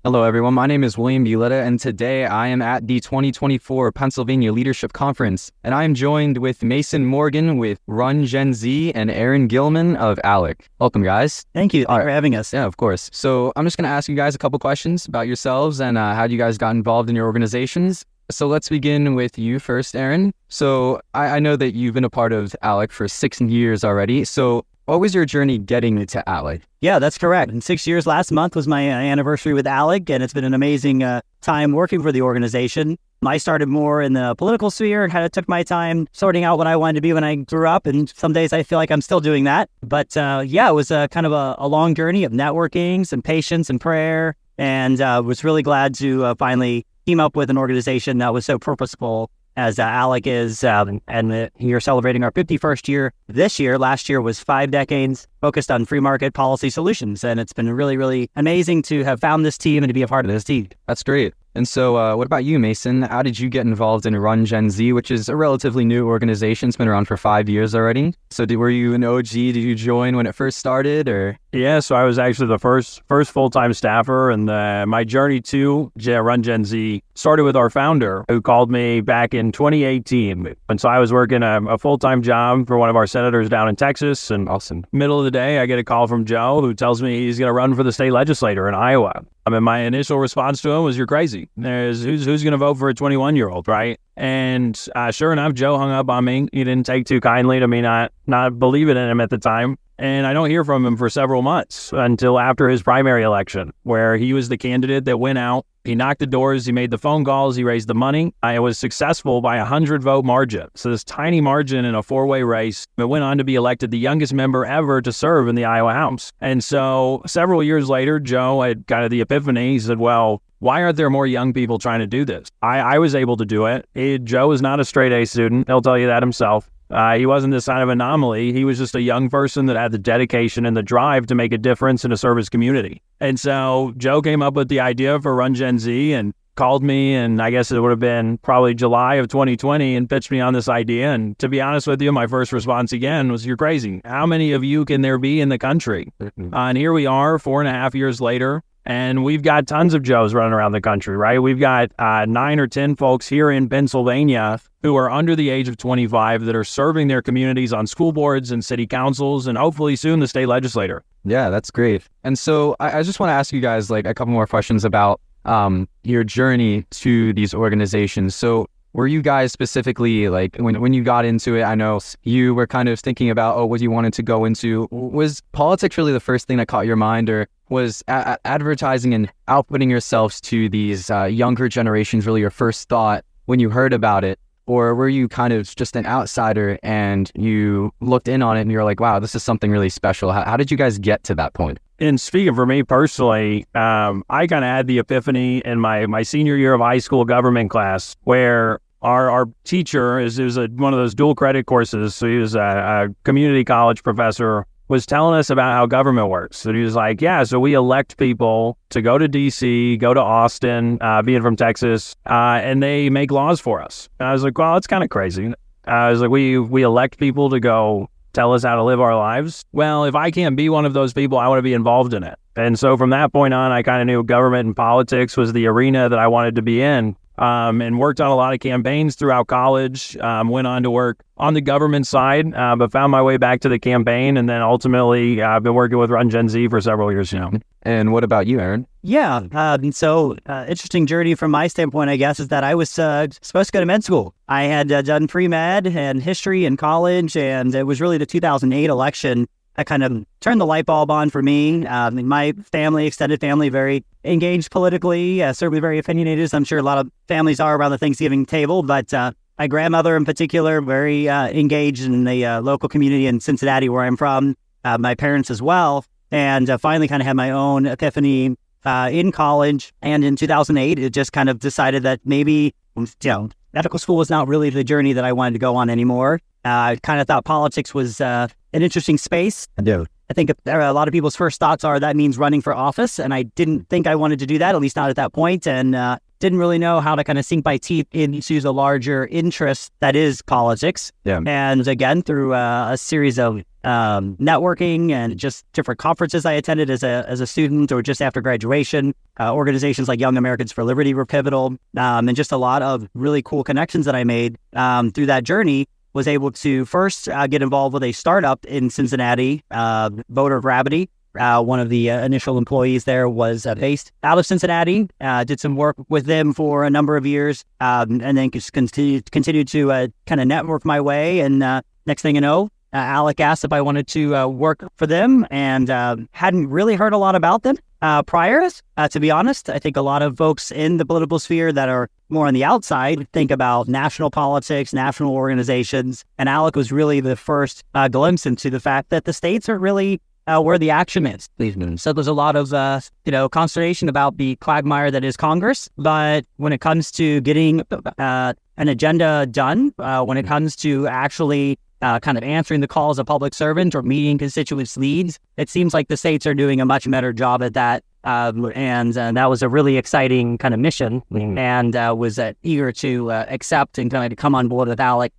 Hello, everyone. My name is William Buletta, and today I am at the 2024 Pennsylvania Leadership Conference, and I am joined with Mason Morgan with Run Gen Z and Aaron Gilman of ALEC. Welcome, guys. Thank you. Thanks for having us. Yeah, of course. So I'm just going to ask you guys a couple questions about yourselves and how you guys got involved in your organizations. So let's begin with you first, Aaron. So I know that you've been a part of ALEC for 6 years already. So what was your journey getting to ALEC? Yeah, that's correct. And 6 years last month was my anniversary with ALEC, and it's been an amazing time working for the organization. I started more in the political sphere and kind of took my time sorting out what I wanted to be when I grew up, and some days I feel like I'm still doing that. But it was kind of a long journey of networking, some patience and prayer, and was really glad to finally team up with an organization that was so purposeful as ALEC is, and you're celebrating our 51st year this year. Last year was 5 decades focused on free market policy solutions, and it's been really, really amazing to have found this team and to be a part of this team. That's great. And so what about you, Mason? How did you get involved in Run Gen Z, which is a relatively new organization? It's been around for 5 years already. So were you an OG? Did you join when it first started, or? Yeah, so I was actually the first full-time staffer, and my journey to Run Gen Z started with our founder, who called me back in 2018. And so I was working a full-time job for one of our senators down in Texas, and Awesome. middle of the day, I get a call from Joe, who tells me he's going to run for the state legislator in Iowa. I mean, my initial response to him was, "You're crazy. Who's going to vote for a 21-year-old, right?" And sure enough, Joe hung up on me. He didn't take too kindly to me not believing in him at the time. And I don't hear from him for several months until after his primary election, where he was the candidate that went out. He knocked the doors, he made the phone calls, he raised the money. I was successful by 100-vote margin. So this tiny margin in a 4-way race, but went on to be elected the youngest member ever to serve in the Iowa House. And so several years later, Joe had kind of the epiphany. He said, well, why aren't there more young people trying to do this? I was able to do it. Joe is not a straight A student. He'll tell you that himself. He wasn't this kind of anomaly. He was just a young person that had the dedication and the drive to make a difference and to serve his community. And so Joe came up with the idea for Run Gen Z and called me, and I guess it would have been probably July of 2020, and pitched me on this idea. And to be honest with you, my first response again was, "You're crazy. How many of you can there be in the country?" And here we are 4.5 years later. And we've got tons of Joes running around the country, right? We've got 9 or 10 folks here in Pennsylvania who are under the age of 25 that are serving their communities on school boards and city councils, and hopefully soon the state legislature. Yeah, that's great. And so I just want to ask you guys like a couple more questions about your journey to these organizations. So were you guys specifically, like, when you got into it, I know you were kind of thinking about, what you wanted to go into. Was politics really the first thing that caught your mind, or was advertising and outputting yourselves to these younger generations really your first thought when you heard about it? Or were you kind of just an outsider and you looked in on it and you're like, wow, this is something really special? How did you guys get to that point? And speaking for me personally, I kind of had the epiphany in my senior year of high school government class, where our teacher is one of those dual credit courses. So he was a community college professor, was telling us about how government works. So he was like, yeah, so we elect people to go to DC, go to Austin, being from Texas, and they make laws for us. And I was like, well, that's kind of crazy. I was like, we elect people to go tell us how to live our lives. Well, if I can't be one of those people, I want to be involved in it. And so from that point on, I kind of knew government and politics was the arena that I wanted to be in. And worked on a lot of campaigns throughout college, went on to work on the government side, but found my way back to the campaign. And then ultimately, I've been working with Run Gen Z for several years now. And what about you, Aaron? Yeah. Interesting journey from my standpoint, I guess, is that I was supposed to go to med school. I had done pre-med and history in college, and it was really the 2008 election that kind of turned the light bulb on for me. My family, extended family, very engaged politically, certainly very opinionated, as I'm sure a lot of families are around the Thanksgiving table. But my grandmother in particular, very engaged in the local community in Cincinnati, where I'm from, my parents as well. And finally kind of had my own epiphany in college. And in 2008, it just kind of decided that maybe, medical school was not really the journey that I wanted to go on anymore. I kind of thought politics was an interesting space. I think a lot of people's first thoughts are that means running for office. And I didn't think I wanted to do that, at least not at that point. And didn't really know how to kind of sink my teeth into the larger interest that is politics. Yeah. And again, through a series of networking and just different conferences I attended as a student or just after graduation. Organizations like Young Americans for Liberty were pivotal, and just a lot of really cool connections that I made through that journey. Was able to first get involved with a startup in Cincinnati, Voter Gravity. One of the initial employees there was based out of Cincinnati. Did some work with them for a number of years, and then just continued to kind of network my way. And next thing you know, Alec asked if I wanted to work for them, and hadn't really heard a lot about them prior. To be honest, I think a lot of folks in the political sphere that are more on the outside think about national politics, national organizations, and Alec was really the first glimpse into the fact that the states are really where the action is. So there's a lot of consternation about the quagmire that is Congress, but when it comes to getting an agenda done, when it comes to actually kind of answering the calls of public servants or meeting constituents' needs, it seems like the states are doing a much better job at that. And that was a really exciting kind of mission, and was eager to accept and kind of come on board with Alec,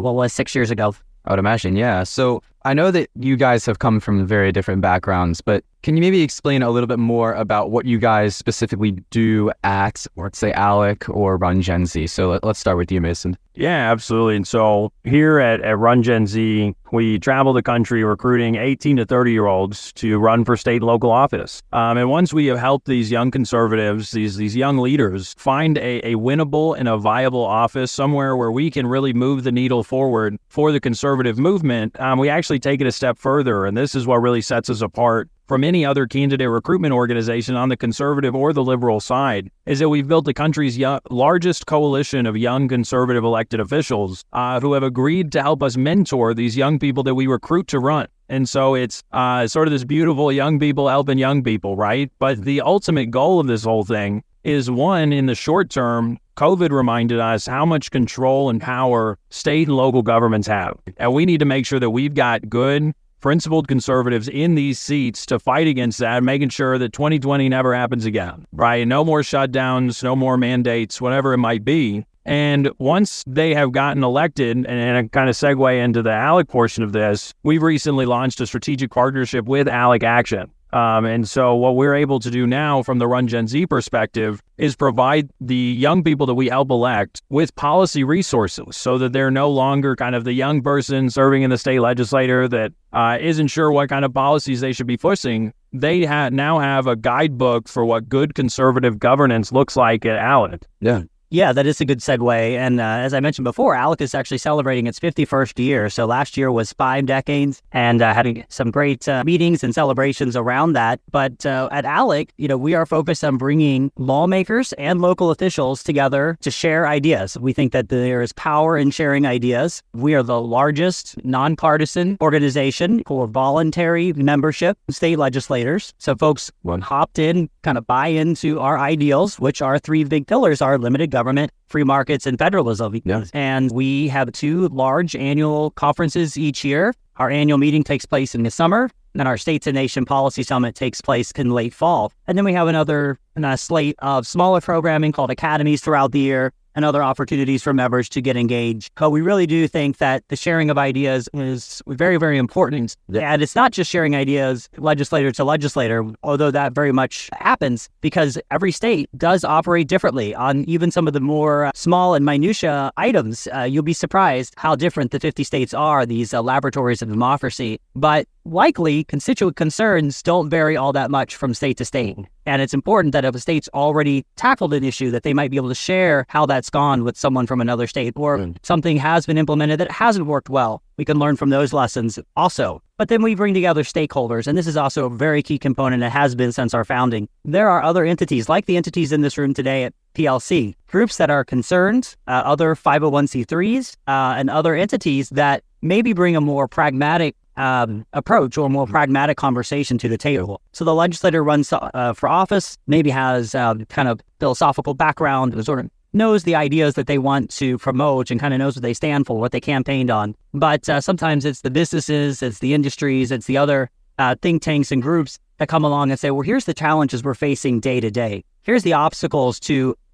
6 years ago. I would imagine, yeah. So I know that you guys have come from very different backgrounds, but can you maybe explain a little bit more about what you guys specifically do at, or let's say, Alec or Run Gen Z? So let's start with you, Mason. Yeah, absolutely. And so here at Run Gen Z, we travel the country recruiting 18 to 30-year-olds to run for state and local office. And once we have helped these young conservatives, these young leaders, find a winnable and a viable office somewhere where we can really move the needle forward for the conservative movement, we actually take it a step further. And this is what really sets us apart from any other candidate recruitment organization on the conservative or the liberal side, is that we've built the country's largest coalition of young conservative elected officials who have agreed to help us mentor these young people that we recruit to run. And so it's sort of this beautiful young people helping young people, right? But the ultimate goal of this whole thing is, one, in the short term, COVID reminded us how much control and power state and local governments have. And we need to make sure that we've got good, principled conservatives in these seats to fight against that, making sure that 2020 never happens again, right? No more shutdowns, no more mandates, whatever it might be. And once they have gotten elected, and I kind of segue into the Alec portion of this, we've recently launched a strategic partnership with Alec Action. And so what we're able to do now from the Run Gen Z perspective is provide the young people that we help elect with policy resources so that they're no longer kind of the young person serving in the state legislature that isn't sure what kind of policies they should be pushing. They now have a guidebook for what good conservative governance looks like at Alec. Yeah, that is a good segue. And as I mentioned before, Alec is actually celebrating its 51st year. So last year was 5 decades, and had some great meetings and celebrations around that. But at Alec, we are focused on bringing lawmakers and local officials together to share ideas. We think that there is power in sharing ideas. We are the largest nonpartisan organization for voluntary membership state legislators. So folks hopped in, kind of buy into our ideals, which are 3 big pillars: are limited government, free markets, and federalism. Yes. And we have 2 large annual conferences each year. Our annual meeting takes place in the summer, and our States and Nation Policy Summit takes place in late fall. And then we have another slate of smaller programming called academies throughout the year, and other opportunities for members to get engaged. But we really do think that the sharing of ideas is very, very important. And it's not just sharing ideas legislator to legislator, although that very much happens, because every state does operate differently on even some of the more small and minutia items. You'll be surprised how different the 50 states are, these laboratories of democracy. But likely, constituent concerns don't vary all that much from state to state. And it's important that if a state's already tackled an issue, that they might be able to share how that's gone with someone from another state, or something has been implemented that hasn't worked well. We can learn from those lessons also. But then we bring together stakeholders, and this is also a very key component. It has been since our founding. There are other entities, like the entities in this room today at PLC, groups that are concerned, other 501c3s, and other entities that maybe bring a more pragmatic approach or more pragmatic conversation to the table. So the legislator runs for office, maybe has kind of philosophical background, and sort of knows the ideas that they want to promote and kind of knows what they stand for, what they campaigned on. But sometimes it's the businesses, it's the industries, it's the other think tanks and groups that come along and say, well, here's the challenges we're facing day to day. Here's the obstacles to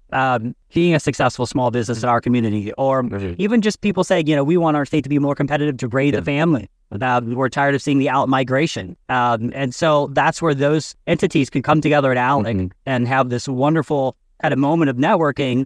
being a successful small business in our community, or even just people saying, we want our state to be more competitive to raise a family. We're tired of seeing the out migration. And so that's where those entities can come together at ALEC and have this wonderful kind of moment of networking,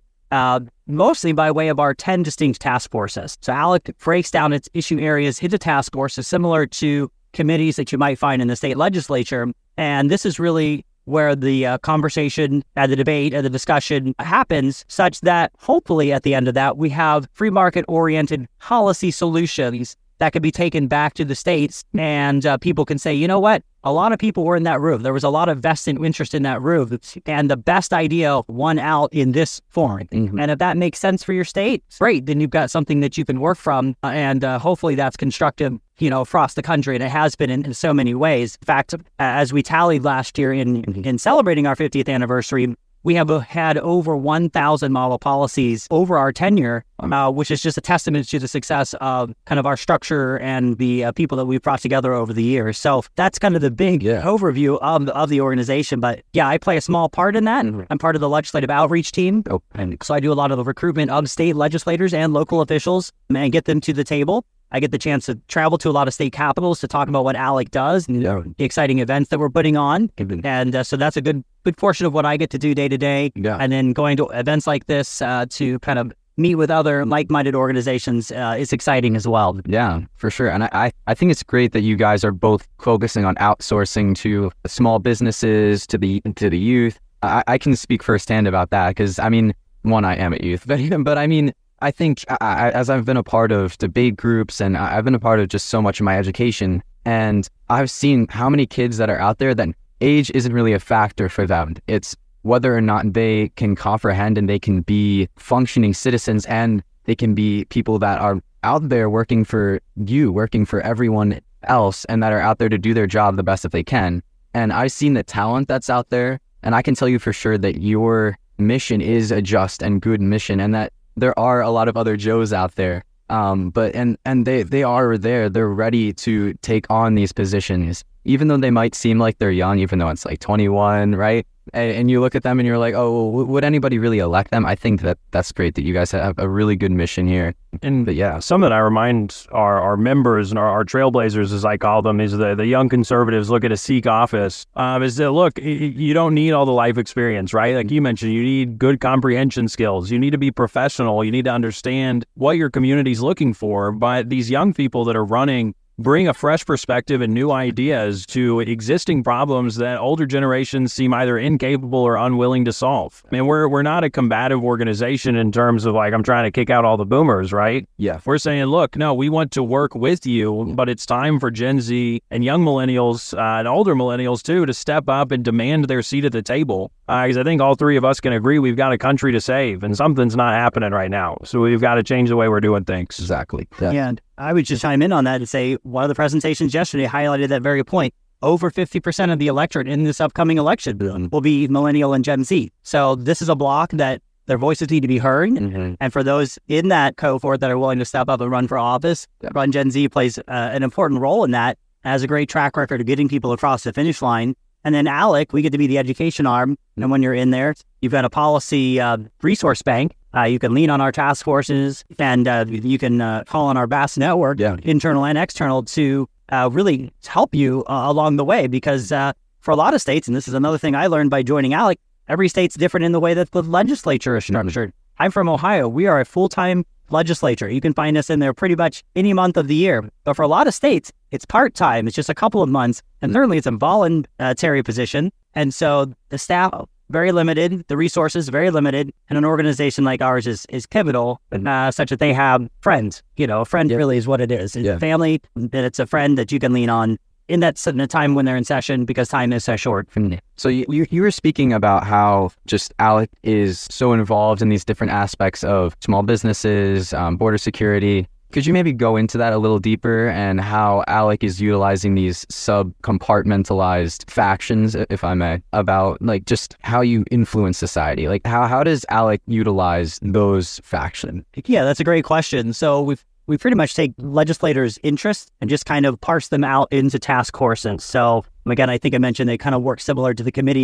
mostly by way of our 10 distinct task forces. So ALEC breaks down its issue areas into task forces similar to committees that you might find in the state legislature. And this is really where the conversation and the debate and the discussion happens, such that hopefully at the end of that, we have free market-oriented policy solutions that can be taken back to the states, and people can say, you know what? A lot of people were in that room. There was a lot of vested interest in that room, and the best idea won out in this forum. And if that makes sense for your state, great. Then you've got something that you can work from, and hopefully that's constructive, across the country. And it has been in so many ways. In fact, as we tallied last year in celebrating our 50th anniversary, we have had over 1,000 model policies over our tenure, which is just a testament to the success of kind of our structure and the people that we've brought together over the years. So that's kind of the big overview of the organization. But yeah, I play a small part in that. I'm part of the legislative outreach team. And so I do a lot of the recruitment of state legislators and local officials and get them to the table. I get the chance to travel to a lot of state capitals to talk about what ALEC does and the exciting events that we're putting on. And so that's a good portion of what I get to do day to day. And then going to events like this to kind of meet with other like-minded organizations is exciting as well. Yeah, for sure. And I think it's great that you guys are both focusing on outsourcing to small businesses, to the youth. I can speak firsthand about that because, I mean, one, I am a youth, but I mean, I think as I've been a part of debate groups and I've been a part of just so much of my education, and I've seen how many kids that are out there that age isn't really a factor for them. It's whether or not they can comprehend and they can be functioning citizens, and they can be people that are out there working for you, working for everyone else, and that are out there to do their job the best that they can. And I've seen the talent that's out there, and I can tell you for sure that your mission is a just and good mission, and that there are a lot of other Joes out there, but they are there. They're ready to take on these positions, even though they might seem like they're young, even though it's like 21, right? And you look at them and you're like, oh, would anybody really elect them? I think that's great that you guys have a really good mission here. But yeah, some that I remind our members and our trailblazers, as I call them, is the young conservatives looking to seek office, is that, look, you don't need all the life experience, right? Like you mentioned, you need good comprehension skills. You need to be professional. You need to understand what your community's looking for. But these young people that are running bring a fresh perspective and new ideas to existing problems that older generations seem either incapable or unwilling to solve. I mean, we're not a combative organization in terms of like, I'm trying to kick out all the boomers, right? Yeah. We're saying, look, no, we want to work with you, but it's time for Gen Z and young millennials and older millennials too to step up and demand their seat at the table. Because I think all three of us can agree we've got a country to save, and something's not happening right now. So we've got to change the way we're doing things. Exactly. Yeah. And I would just chime in on that and say one of the presentations yesterday highlighted that very point. Over 50% of the electorate in this upcoming election will be millennial and Gen Z. So this is a block that their voices need to be heard. And for those in that cohort that are willing to step up and run for office, Run Gen Z plays an important role in that, has a great track record of getting people across the finish line. And then ALEC, we get to be the education arm. And when you're in there, you've got a policy resource bank. You can lean on our task forces, and you can call on our vast network, internal and external, to really help you along the way. Because for a lot of states, and this is another thing I learned by joining ALEC, every state's different in the way that the legislature is structured. I'm from Ohio. We are a full-time legislature. You can find us in there pretty much any month of the year. But for a lot of states, it's part-time. It's just a couple of months. And thirdly, it's a voluntary position. And so the staff, very limited. The resources, very limited. And an organization like ours is pivotal, such that they have friends. A friend really is what it is. It's family, and it's a friend that you can lean on in that time when they're in session, because time is so short. So you were speaking about how just ALEC is so involved in these different aspects of small businesses, border security. Could you maybe go into that a little deeper, and how ALEC is utilizing these sub-compartmentalized factions, if I may, about like just how you influence society? Like how does ALEC utilize those factions? Yeah, that's a great question. So we pretty much take legislators' interests and just kind of parse them out into task forces. So again, I think I mentioned they kind of work similar to the committees that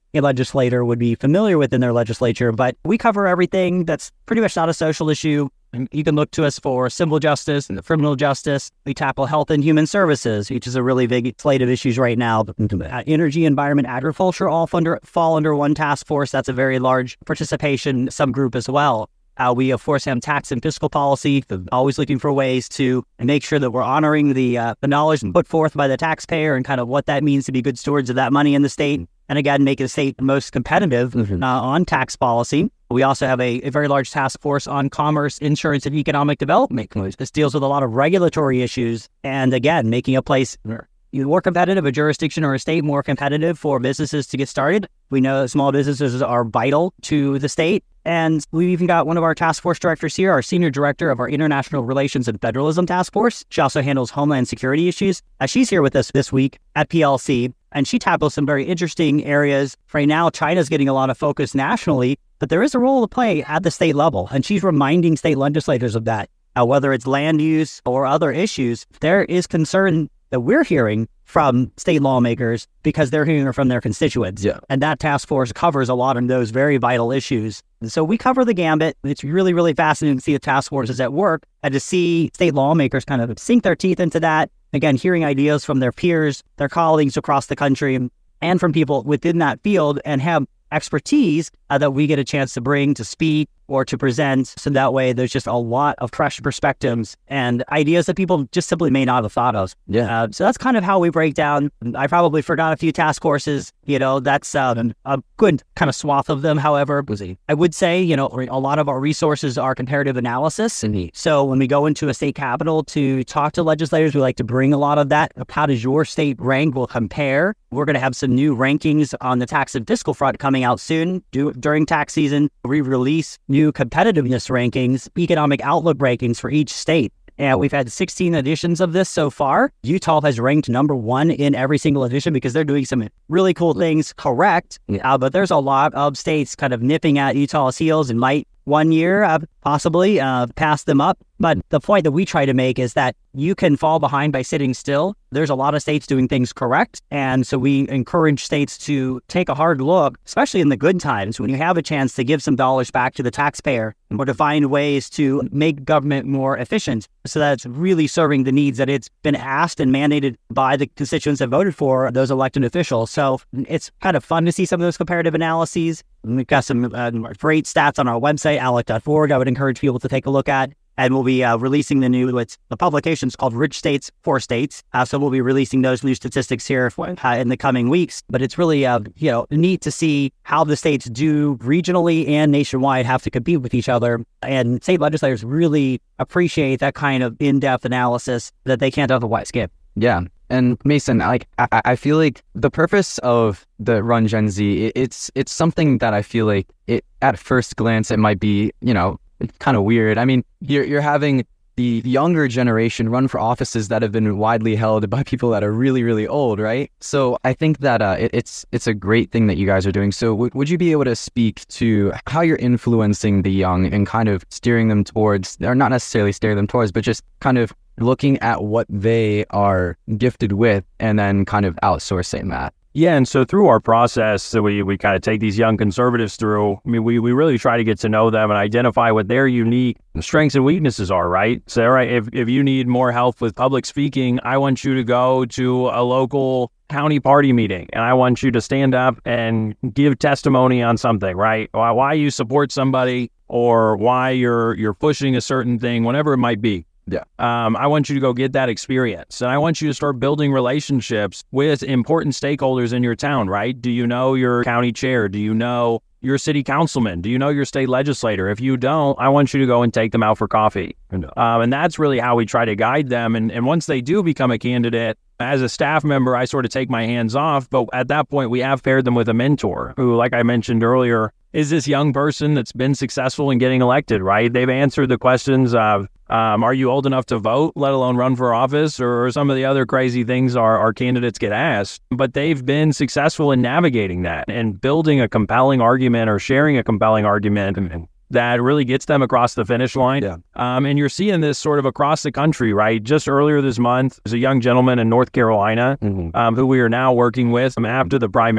a legislator would be familiar with in their legislature. But we cover everything that's pretty much not a social issue. And you can look to us for civil justice and criminal justice. We tackle health and human services, which is a really big slate of issues right now. Energy, environment, agriculture all fall under one task force. That's a very large participation subgroup as well. We, of course, have tax and fiscal policy, always looking for ways to make sure that we're honoring the knowledge put forth by the taxpayer and kind of what that means to be good stewards of that money in the state. And again, make the state most competitive on tax policy. We also have a very large task force on commerce, insurance, and economic development. This deals with a lot of regulatory issues. And again, making a place more competitive, a jurisdiction or a state more competitive for businesses to get started. We know small businesses are vital to the state. And we've even got one of our task force directors here, our senior director of our International Relations and Federalism Task Force. She also handles Homeland Security issues. She's here with us this week at PLC, and she tackles some very interesting areas. Right now, China's getting a lot of focus nationally, but there is a role to play at the state level, and she's reminding state legislators of that. Whether it's land use or other issues, there is concern that we're hearing from state lawmakers because they're hearing it from their constituents. Yeah. And that task force covers a lot of those very vital issues. And so we cover the gambit. It's really, really fascinating to see the task forces at work and to see state lawmakers kind of sink their teeth into that. Again, hearing ideas from their peers, their colleagues across the country, and from people within that field and have expertise that we get a chance to bring to speak or to present. So that way there's just a lot of fresh perspectives and ideas that people just simply may not have thought of. Yeah. So that's kind of how we break down. I probably forgot a few task forces. That's a good kind of swath of them. However, I would say, a lot of our resources are comparative analysis. So when we go into a state capitol to talk to legislators, we like to bring a lot of that. How does your state rank? We'll compare. We're going to have some new rankings on the tax and fiscal front coming out soon during tax season. We release new competitiveness rankings, economic outlook rankings for each state. And we've had 16 editions of this so far. Utah has ranked number one in every single edition because they're doing some really cool things correct. But there's a lot of states kind of nipping at Utah's heels and might one year possibly pass them up. But the point that we try to make is that you can fall behind by sitting still. There's a lot of states doing things correct. And so we encourage states to take a hard look, especially in the good times when you have a chance to give some dollars back to the taxpayer or to find ways to make government more efficient so that it's really serving the needs that it's been asked and mandated by the constituents that voted for those elected officials. So it's kind of fun to see some of those comparative analyses. We've got some great stats on our website, alec.org. I would encourage people to take a look at. And we'll be releasing the publication's called Rich States, Poor States. So we'll be releasing those new statistics here in the coming weeks. But it's really, neat to see how the states do regionally and nationwide have to compete with each other. And state legislators really appreciate that kind of in-depth analysis that they can't otherwise give. Yeah. And Mason, I feel like the purpose of the Run Gen Z, it's something that I feel like at first glance, it might be, it's kind of weird. I mean, you're having the younger generation run for offices that have been widely held by people that are really, really old, right? So I think that it's a great thing that you guys are doing. So would you be able to speak to how you're influencing the young and kind of steering them towards, or not necessarily steering them towards, but just kind of looking at what they are gifted with and then kind of outsourcing that? Yeah, and so through our process, so we kind of take these young conservatives through. I mean, we really try to get to know them and identify what their unique strengths and weaknesses are, right? So, right, if you need more help with public speaking, I want you to go to a local county party meeting, and I want you to stand up and give testimony on something, right? Why you support somebody or why you're pushing a certain thing, whatever it might be. Yeah. I want you to go get that experience. And I want you to start building relationships with important stakeholders in your town, right? Do you know your county chair? Do you know your city councilman? Do you know your state legislator? If you don't, I want you to go and take them out for coffee. And that's really how we try to guide them. And once they do become a candidate, as a staff member, I sort of take my hands off. But at that point, we have paired them with a mentor who, like I mentioned earlier, is this young person that's been successful in getting elected, right? They've answered the questions of, are you old enough to vote, let alone run for office, or some of the other crazy things our candidates get asked. But they've been successful in navigating that and building a compelling argument or sharing a compelling argument that really gets them across the finish line. Yeah. And you're seeing this sort of across the country, right? Just earlier this month, there's a young gentleman in North Carolina who we are now working with after the primary.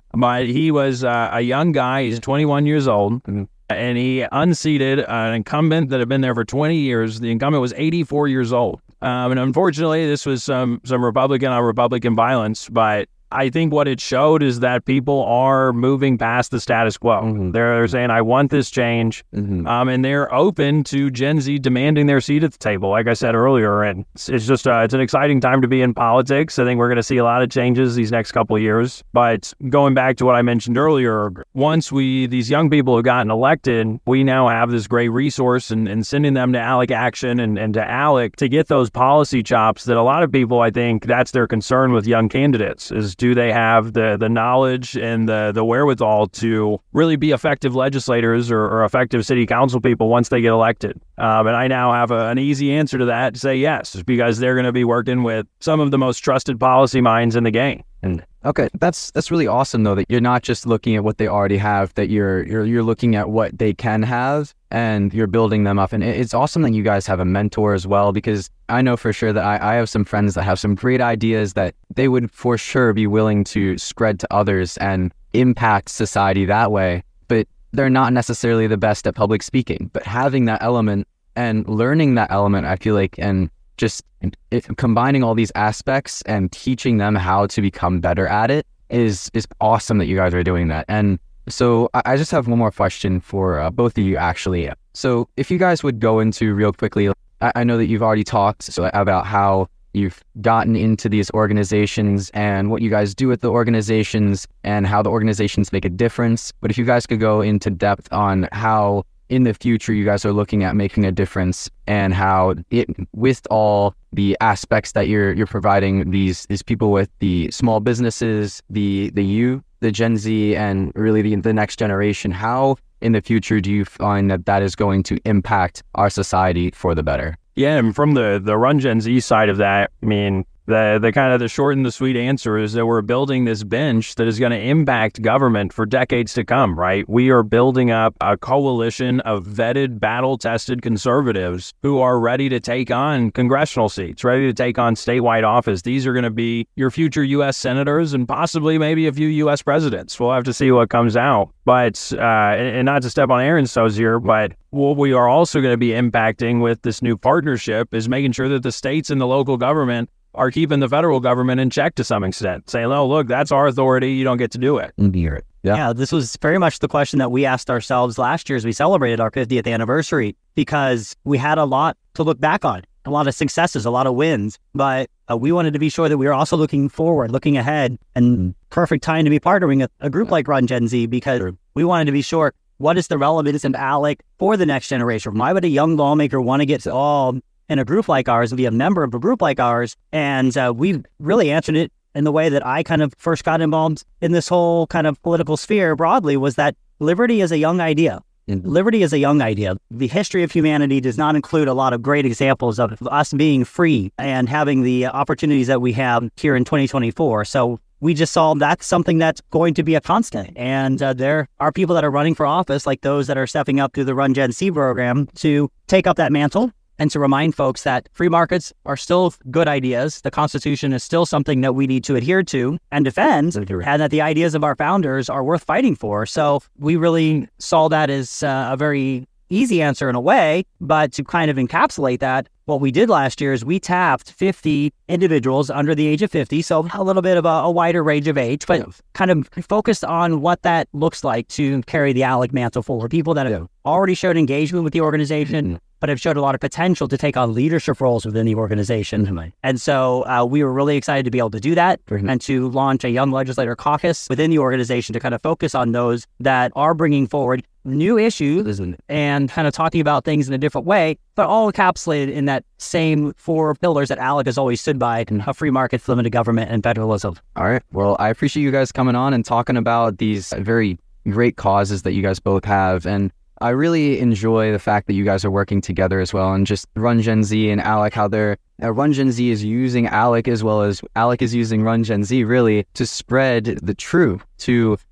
but he was a young guy. He's 21 years old. And he unseated an incumbent that had been there for 20 years. The incumbent was 84 years old. And unfortunately, this was some Republican on Republican violence. But I think what it showed is that people are moving past the status quo. They're saying, I want this change. And they're open to Gen Z demanding their seat at the table, like I said earlier. And it's just it's an exciting time to be in politics. I think we're going to see a lot of changes these next couple of years. But going back to what I mentioned earlier, once these young people have gotten elected, we now have this great resource and sending them to ALEC Action and to ALEC to get those policy chops that a lot of people, I think that's their concern with young candidates is, do they have the knowledge and the wherewithal to really be effective legislators or effective city council people once they get elected? And I now have an easy answer to that, to say yes, because they're going to be working with some of the most trusted policy minds in the game. Okay, that's really awesome though, that you're not just looking at what they already have, that you're looking at what they can have and you're building them up. And it's awesome that you guys have a mentor as well, because I know for sure that I have some friends that have some great ideas that they would for sure be willing to spread to others and impact society that way, but they're not necessarily the best at public speaking. But having that element and learning that element, I feel like, and just combining all these aspects and teaching them how to become better at it is awesome that you guys are doing that. And so I just have one more question for both of you, actually. So if you guys would go into real quickly, I know that you've already talked about how you've gotten into these organizations and what you guys do with the organizations and how the organizations make a difference. But if you guys could go into depth on how in the future you guys are looking at making a difference, and how with all the aspects that you're providing these people with, the small businesses, the youth, the Gen Z, and really the next generation, how in the future do you find that is going to impact our society for the better? Yeah, and from the Run Gen Z side of that, I mean, the kind of the short and the sweet answer is that we're building this bench that is going to impact government for decades to come, right? We are building up a coalition of vetted, battle-tested conservatives who are ready to take on congressional seats, ready to take on statewide office. These are going to be your future U.S. senators and possibly maybe a few U.S. presidents. We'll have to see what comes out. But, and not to step on Aaron's toes here, but what we are also going to be impacting with this new partnership is making sure that the states and the local government are keeping the federal government in check to some extent, saying, oh, look, that's our authority. You don't get to do it. Yeah, this was very much the question that we asked ourselves last year as we celebrated our 50th anniversary, because we had a lot to look back on, a lot of successes, a lot of wins, but we wanted to be sure that we were also looking forward, looking ahead, and perfect time to be partnering a group like Run Gen Z, because we wanted to be sure, what is the relevance of ALEC for the next generation? Why would a young lawmaker want to get involved in a group like ours and be a member of a group like ours? And we really answered it in the way that I kind of first got involved in this whole kind of political sphere broadly, was that liberty is a young idea. Liberty is a young idea. The history of humanity does not include a lot of great examples of us being free and having the opportunities that we have here in 2024. So we just saw that's something that's going to be a constant. And there are people that are running for office, like those that are stepping up through the Run Gen Z program, to take up that mantle and to remind folks that free markets are still good ideas. The Constitution is still something that we need to adhere to and defend, and that the ideas of our founders are worth fighting for. So we really saw that as a very easy answer in a way, but to kind of encapsulate that, what we did last year is we tapped 50 individuals under the age of 50, so a little bit of a wider range of age, but kind of focused on what that looks like to carry the ALEC mantle forward. People that have already showed engagement with the organization, but have showed a lot of potential to take on leadership roles within the organization. And so we were really excited to be able to do that and to launch a Young Legislator Caucus within the organization to kind of focus on those that are bringing forward new issues and kind of talking about things in a different way, but all encapsulated in that same four pillars that ALEC has always stood by: a free market, limited government, and federalism. All right. Well, I appreciate you guys coming on and talking about these very great causes that you guys both have. And I really enjoy the fact that you guys are working together as well, and just Run Gen Z and ALEC, how they're Run Gen Z is using ALEC as well as ALEC is using Run Gen Z really to spread the truth, to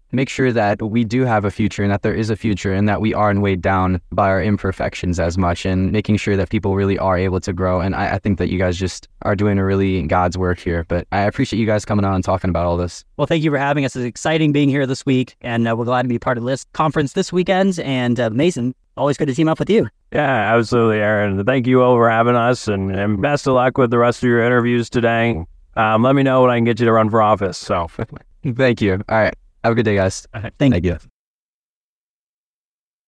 make sure that we do have a future and that there is a future and that we aren't weighed down by our imperfections as much, and making sure that people really are able to grow. And I think that you guys just are doing a really God's work here. But I appreciate you guys coming on and talking about all this. Well, thank you for having us. It's exciting being here this week, and we're glad to be part of this conference this weekend. And Mason, always good to team up with you. Yeah, absolutely, Aaron. Thank you all for having us, and best of luck with the rest of your interviews today. Let me know when I can get you to run for office. So, Thank you. All right. Have a good day, guys. Thank you.